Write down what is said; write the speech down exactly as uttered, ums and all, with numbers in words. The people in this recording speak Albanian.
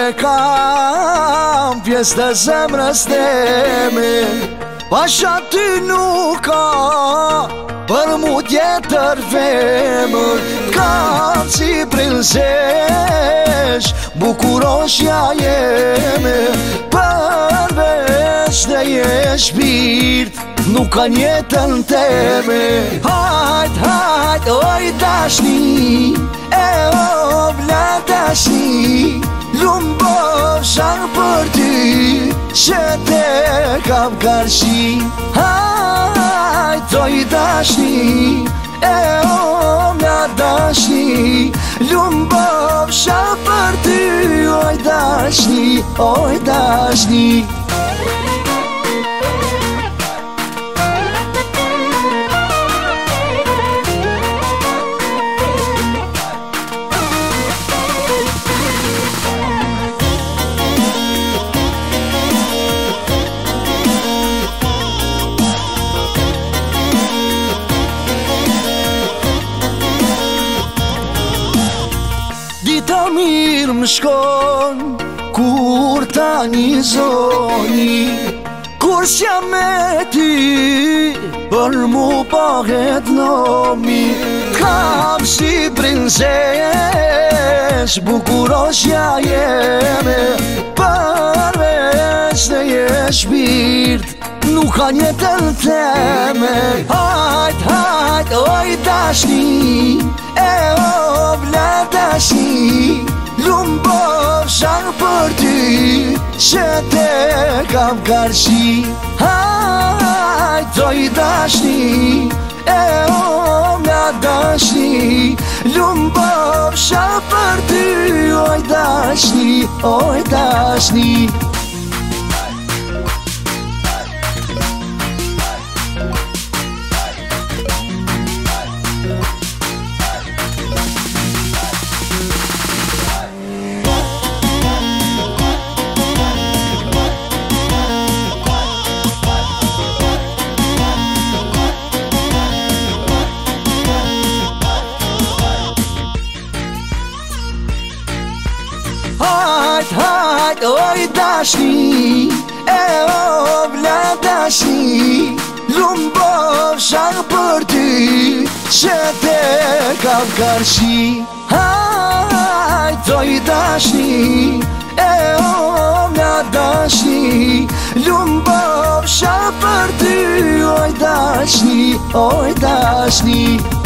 kam pjesë të zemrës teme, pasha ty nuk ka për mu tjetër femër. Kam si princesh, bukuroshja jeme, përveç dhe je shpirt, nuk ka njetën teme. Hajt, hajt, oj dashni, e o vla dashni, lumbosha për ty, që te kam karshi. Hajt, oj dashni, e o vla dashni, lumbosha për ty, oj dashni, oj dashni. Dita mirë më shkon, kur ta një zoni, kur s'ja me ty, për mu pahet nomi. Kam si princesh, bukuroshja jeme, përveç dhe je shpirt, nuk ka njetën teme. Hajt, hajt, oj dashni, e o vla dashni, lumbosha për ty, që te kam karshi. Hajt, oj dashni, e o vla dashni, lumbosha për ty, oj dashni, oj dashni. Hajt, hajt, oj dashni, e o vla dashni, lumbosha për ty, që te kam karshi. Hajt, oj dashni, e o vla dashni, lumbosha për ty, oj dashni, oj dashni.